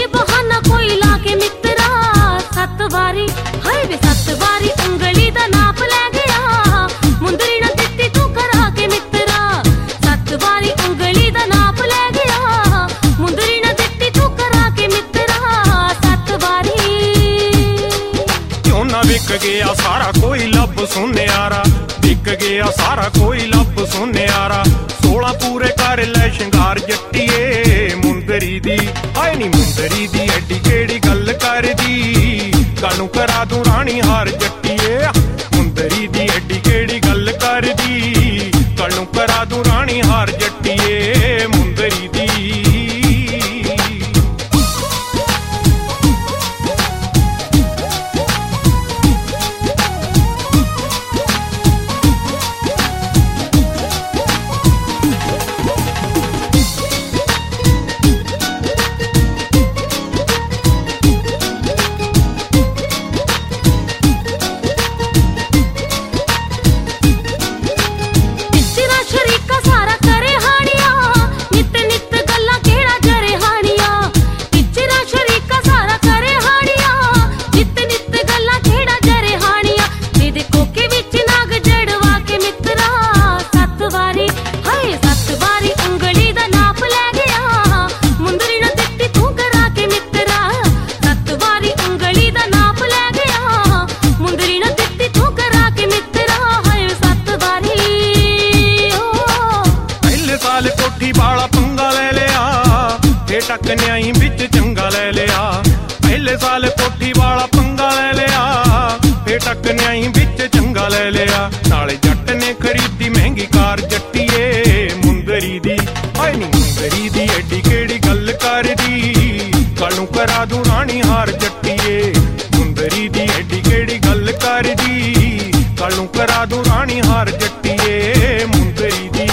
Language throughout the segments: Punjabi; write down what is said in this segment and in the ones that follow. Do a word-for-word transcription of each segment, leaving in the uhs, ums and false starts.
ਨੀ ਬਹਾਨਾ ਕੋਈ ਲਾ ਕੇ ਮਿੱਤਰਾ, ਸੱਤ ਵਾਰੀ ਹਾਏ ਵੇ ਸੱਤ ਵਾਰੀ ਉਂਗਲੀ ਦਾ ਨਾਪ ਲੈ ਗਿਆ, ਮੁੰਦਰੀ ਨਾ ਦਿੱਤੀ ਤੂੰ ਕਰਾ ਕੇ ਮਿੱਤਰਾ, ਸੱਤ ਵਾਰੀ ਉਂਗਲੀ ਦਾ ਨਾਪ ਲੈ ਗਿਆ, ਮੁੰਦਰੀ ਨਾ ਦਿੱਤੀ ਤੂੰ ਕਰਾ ਕੇ ਮਿੱਤਰਾ, ਸੱਤ ਵਾਰੀ। ਕਿਉਂ ਨਾ ਵਿਕ ਗਿਆ ਸਾਰਾ ਕੋਈ ਲੱਭ ਸੁਨਿਆਰਾ, ਵਿਕ ਗਿਆ ਸਾਰਾ ਕੋਈ ਲੱਭ ਸੁਨਿਆਰਾ, ਸੋਲਾਂ ਪੂਰੇ ਕਰ ਲੈ ਸ਼ਿੰਗਾਰ ਜੱਟੀਏ ਮੁੰਦਰੀ ਦੀ, ਹਾਏ ਨੀ ਮੁੰਦਰੀ ਦੀ ਐਡੀ ਕਿਹੜੀ ਗੱਲ ਕਰਦੀ, ਕਾਨੂੰ ਕਰਾ ਦੂੰ ਰਾਣੀ ਹਾਰ ਜੱਟੀਏ, ਮੁੰਦਰੀ ਦੀ ਐਡੀ ਕਿਹੜੀ ਗੱਲ ਕਰਦੀ, ਕਾਨੂੰ ਕਰਾ ਦੂੰ ਰਾਣੀ ਹਾਰ ਜੱਟੀਏ ਮੁੰਦਰੀ ਦੀ। ਕੋਠੀ ਵਾਲਾ ਪੰਗਾ ਲੈ ਲਿਆ, ਫੇਰ ਟੱਕ ਨਿਆਈ ਵਿੱਚ ਚੰਗਾ ਲੈ ਲਿਆ, ਪਹਿਲੇ ਸਾਲ ਕੋਠੀ ਵਾਲਾ ਪੰਗਾ ਲੈ ਲਿਆ, ਫੇਰ ਟੱਕ ਨਿਆਈ ਵਿੱਚ ਚੰਗਾ ਲੈ ਲਿਆ, ਨਾਲੇ ਜੱਟ ਨੇ ਖਰੀਦੀ ਮਹਿੰਗੀ ਕਾਰ ਜੱਟੀਏ ਮੁੰਦਰੀ ਦੀ, ਹਾਏ ਨੀ ਮੁੰਦਰੀ ਦੀ ਐਡੀ ਕਿਹੜੀ ਗੱਲ ਕਰਦੀ, ਕੱਲ ਨੂੰ ਕਰਾ ਦੂੰ ਰਾਣੀ ਹਾਰ ਜੱਟੀਏ, ਮੁੰਦਰੀ ਦੀ ਐਡੀ ਕਿਹੜੀ ਗੱਲ ਕਰਦੀ, ਕੱਲ ਨੂੰ ਕਰਾ ਦੂੰ ਰਾਣੀ ਹਾਰ ਜੱਟੀਏ ਮੁੰਦਰੀ ਦੀ।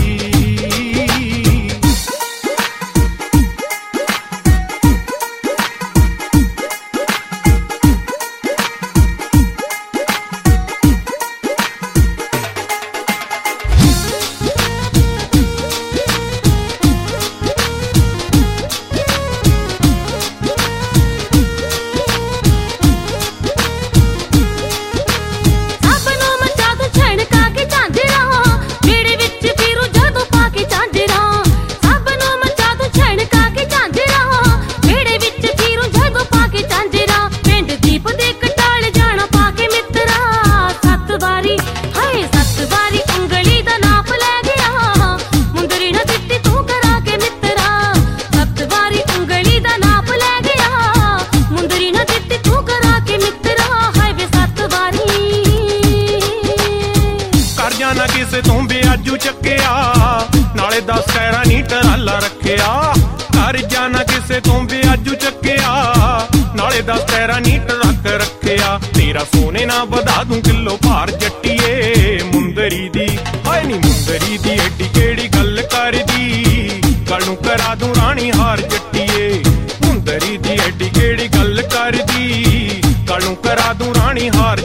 ਨਾ ਕਿਸੇ ਤੋਂ ਵਿਆਜੂ ਚੱਕਿਆ, ਨਾਲੇ ਦਸ ਖੈਰਾਂ ਨੀ ਟਰਾਲਾ ਰੱਖਿਆ, ਘਰ ਜਾਣਾ ਕਿਸੇ ਤੋਂ ਵਿਆਜੂ ਚੱਕਿਆ, ਨਾਲੇ ਦਸ ਖੈਰਾਂ ਨੀ ਟਰੱਕ ਰੱਖਿਆ, ਤੇਰਾ ਸੋਨੇ ਨਾ ਵਧਾ ਦੂੰ ਕਿਲੋ ਭਾਰ ਜੱਟੀਏ ਮੁੰਦਰੀ ਦੀ, ਹਾਏ ਨੀ ਮੁੰਦਰੀ ਦੀ ਐਡੀ ਕਿਹੜੀ ਗੱਲ ਕਰਦੀ, ਕੱਲ ਨੂੰ ਕਰਾ ਦੂੰ ਰਾਣੀ ਹਾਰ ਜੱਟੀਏ, ਮੁੰਦਰੀ ਦੀ ਐਡੀ ਕਿਹੜੀ ਗੱਲ ਕਰਦੀ, ਕੱਲ ਨੂੰ ਕਰਾ ਦੂੰ ਰਾਣੀ ਹਾਰ